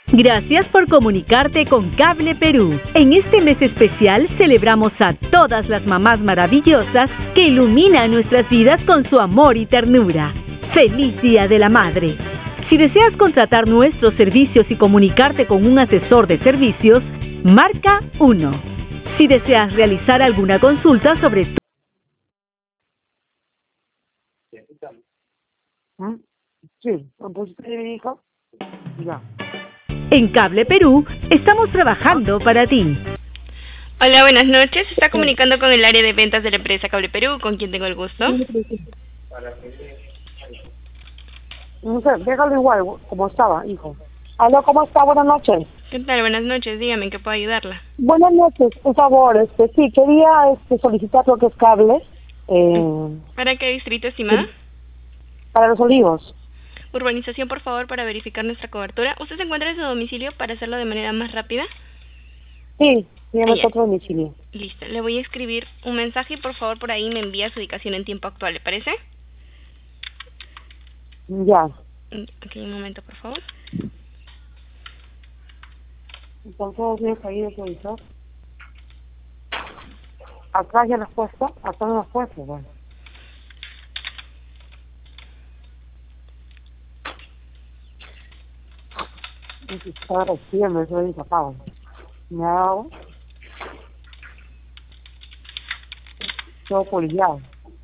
Gracias por comunicarte con Cable Perú. En este mes especial celebramos a todas las mamás maravillosas que iluminan nuestras vidas con su amor y ternura. ¡Feliz Día de la Madre! Si deseas contratar nuestros servicios y comunicarte con un asesor de servicios, marca 1. Si deseas realizar alguna consulta sobre tu... Sí, pues usted me dijo. Ya. En Cable Perú, estamos trabajando para ti. Hola, buenas noches. Se está comunicando con el área de ventas de la empresa Cable Perú, con quien tengo el gusto. No sé, déjalo igual, como estaba, hijo. Aló, ¿cómo está? Buenas noches. ¿Qué tal? Buenas noches. Dígame, ¿en qué puedo ayudarla? Buenas noches, por favor, sí, quería solicitar lo que es cable ¿Para qué distrito, estimada? para Los Olivos. Urbanización, por favor, para verificar nuestra cobertura. ¿Usted se encuentra en su domicilio para hacerlo de manera más rápida? Sí, me ya. otro domicilio. Listo. Le voy a escribir un mensaje y, por favor, por ahí me envía su ubicación en tiempo actual. ¿Le parece? Ya. Ok, un momento, por favor. Entonces, tienes ahí de televisor. Acá ya lo has puesto, acá no lo has puesto, bueno. Está recién, me soy incapaz. Me ha dado todo polillado.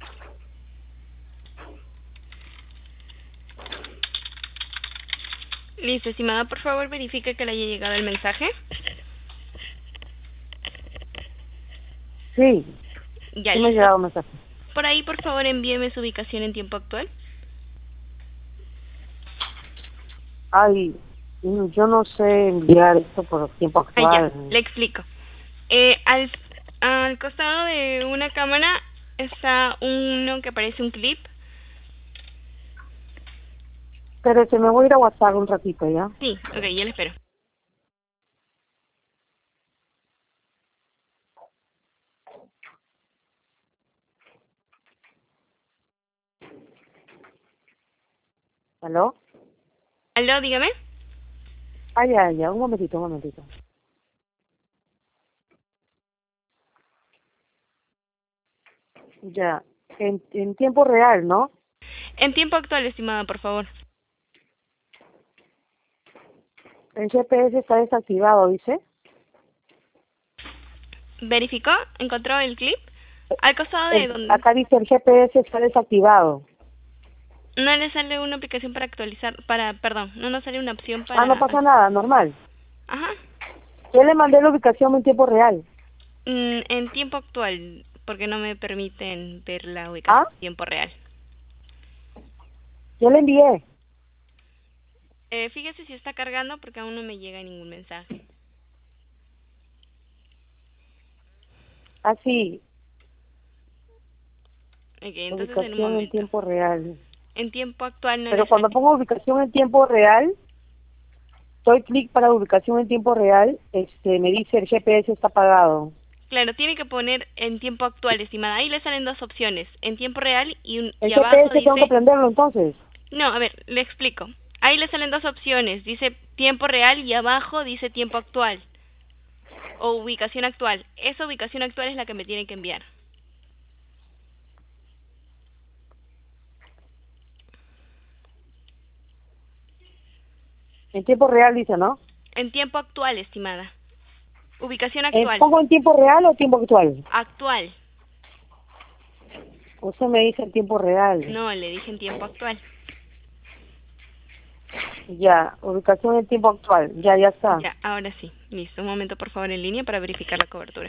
Listo, estimada, por favor, verifique que le haya llegado el mensaje. Sí, Ya, sí me ha listo. llegado un mensaje. Por ahí, por favor, envíeme su ubicación en tiempo actual. Ay, yo no sé enviar esto por tiempo actual. Ya, le explico. Al costado de una cámara está uno que parece un clip. Pero me voy a ir a WhatsApp un ratito, ¿ya? Sí, ok, ya le espero. ¿Aló? Aló, dígame. Ya, un momentito. Ya, en tiempo real, ¿no? En tiempo actual, estimada, por favor. El GPS está desactivado, dice. ¿Verificó? ¿Encontró el clip? Al costado de donde... Acá dice el GPS está desactivado. No le sale una aplicación para actualizar, perdón, no nos sale una opción para... No pasa nada, normal. Ajá. Yo le mandé la ubicación en tiempo real. En tiempo actual, porque no me permiten ver la ubicación en tiempo real. Yo le envié. Fíjese si está cargando porque aún no me llega ningún mensaje. Así, Okay, entonces en un ubicación en momento. tiempo real. En tiempo actual no Pero le cuando sale. pongo ubicación en tiempo real, doy clic para ubicación en tiempo real, me dice el GPS está apagado. Claro, tiene que poner en tiempo actual, estimada. Ahí le salen dos opciones, en tiempo real El y abajo GPS tengo que dice... prenderlo entonces. No, a ver, le explico. Ahí le salen dos opciones, dice tiempo real y abajo dice tiempo actual o ubicación actual. Esa ubicación actual es la que me tiene que enviar. En tiempo real dice, ¿no? En tiempo actual, estimada. Ubicación actual. ¿Pongo en tiempo real o tiempo actual? Actual. Usted me dice en tiempo real. No, le dije en tiempo actual. Ya, ubicación en tiempo actual. Ya está. Ya, ahora sí. Listo. Un momento, por favor, en línea para verificar la cobertura.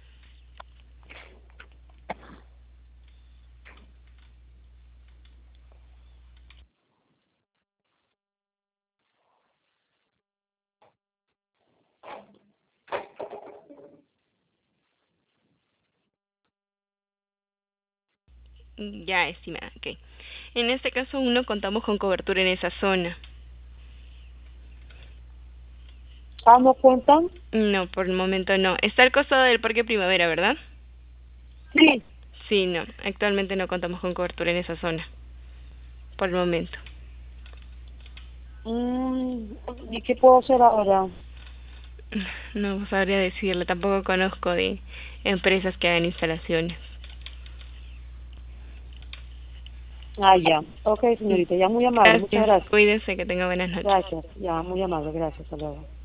Ya, estimada. Ok. En este caso, no contamos con cobertura en esa zona. ¿No cuentan? No, por el momento no. Está al costado del Parque Primavera, ¿verdad? Sí. Sí, no. Actualmente no contamos con cobertura en esa zona. Por el momento. ¿Y qué puedo hacer ahora? No sabría decirle, tampoco conozco de empresas que hagan instalaciones. Ah, ya. Ok, señorita, ya muy amable. Muchas Gracias, gracias. cuídese, que tenga buenas noches. Gracias, ya, muy amable. Gracias, hasta luego.